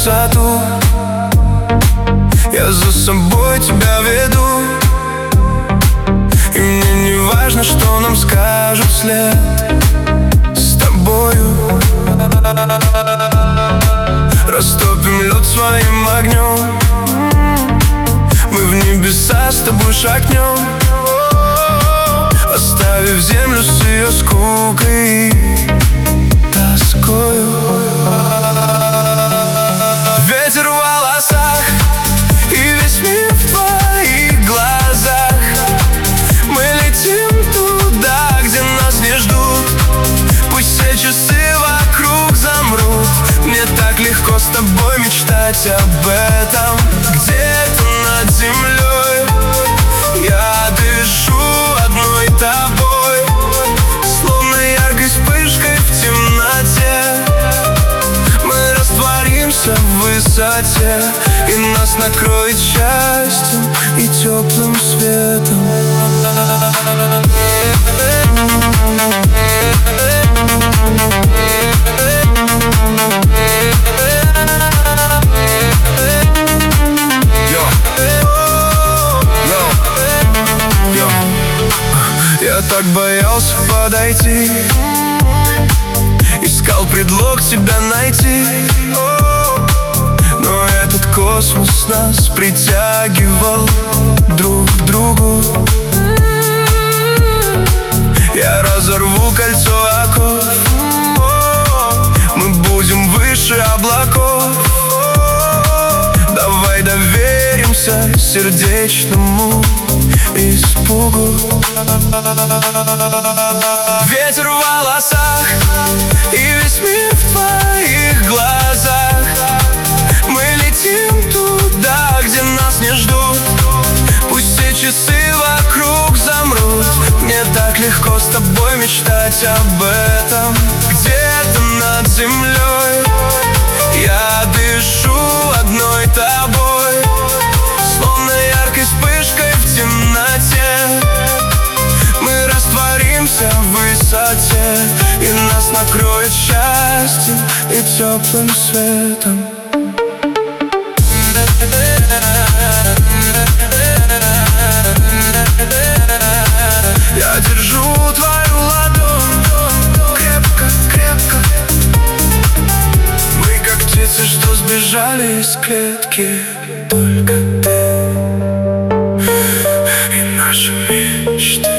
высоту. Я за собой тебя веду, и мне не важно, что нам скажут вслед. С тобою растопим лед своим огнем, мы в небеса с тобой шагнем, оставив землю с ее скукой и тоскою. Ветер в волосах и весь мир в твоих глазах. Мы летим туда, где нас не ждут. Пусть все часы вокруг замрут. Мне так легко с тобой мечтать об этом. Где-то над землей я дышу одной тобой, словно яркой вспышкой в темноте. Мы растворимся в высоте, и нас накроет счастьем и теплым светом. Я так боялся подойти, искал предлог тебя найти, но этот космос нас притягивал друг к другу. Я разорву кольцо оков, мы будем выше облаков. Давай доверимся сердечному испугу. Ветер в волосах и весь мир в твоих глазах. Мы летим туда, где нас не ждут. Пусть все часы вокруг замрут. Мне так легко с тобой мечтать об этом. Где-то над землей я дышу одной тобой, словно яркой вспышкой в темноте. Мы растворимся в высоте, и нас накроет счастьем и теплым светом. Я держу твою ладонь крепко, крепко. Мы как птицы, что сбежали из клетки. Только ты и наши мечты.